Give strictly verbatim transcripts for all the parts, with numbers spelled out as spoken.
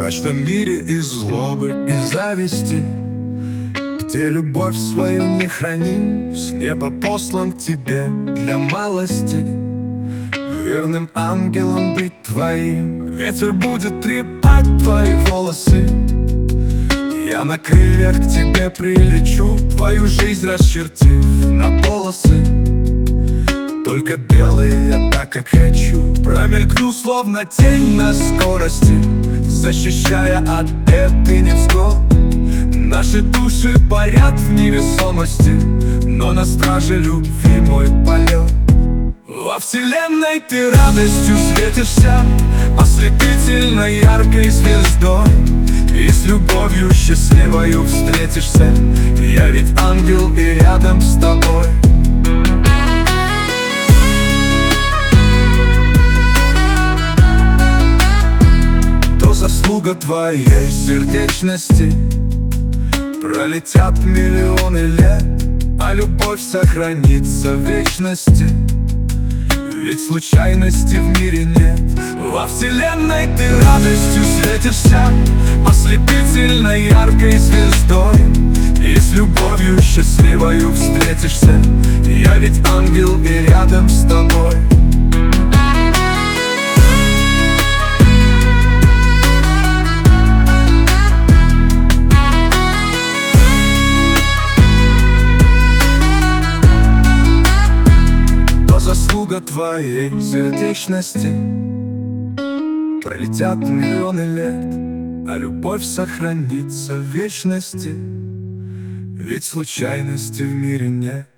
мрачном мире и злобы, и зависти, где любовь свою не храни, с неба послан к тебе для малости, верным ангелом быть твоим. Ветер будет трепать твои волосы, я на крыльях к тебе прилечу, твою жизнь расчертив на полосы. Только белый я так, как хочу, промелькну, словно тень на скорости, защищая от этой невзгод. Наши души парят в невесомости, но на страже любви мой полет. Во вселенной ты радостью светишься, ослепительно яркой звездой, и с любовью счастливою встретишься. Я ведь ангел и рядом с тобой. То заслуга твоей сердечности, пролетят миллионы лет, а любовь сохранится в вечности. Ведь случайности в мире нет. Во вселенной ты радостью светишься, ослепительно яркой звездой, и с любовью счастливою встретишься. Я ведь ангел и рядом с тобой. Заслуга твоей сердечности, пролетят миллионы лет, а любовь сохранится в вечности. Ведь случайности в мире нет.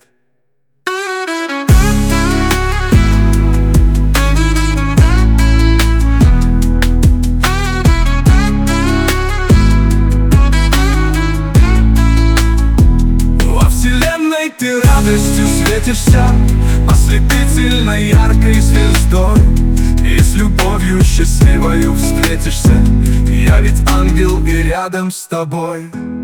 Во вселенной ты радостью светишься, ослепительно яркой звездой, и с любовью счастливою встретишься. Я ведь ангел и рядом с тобой.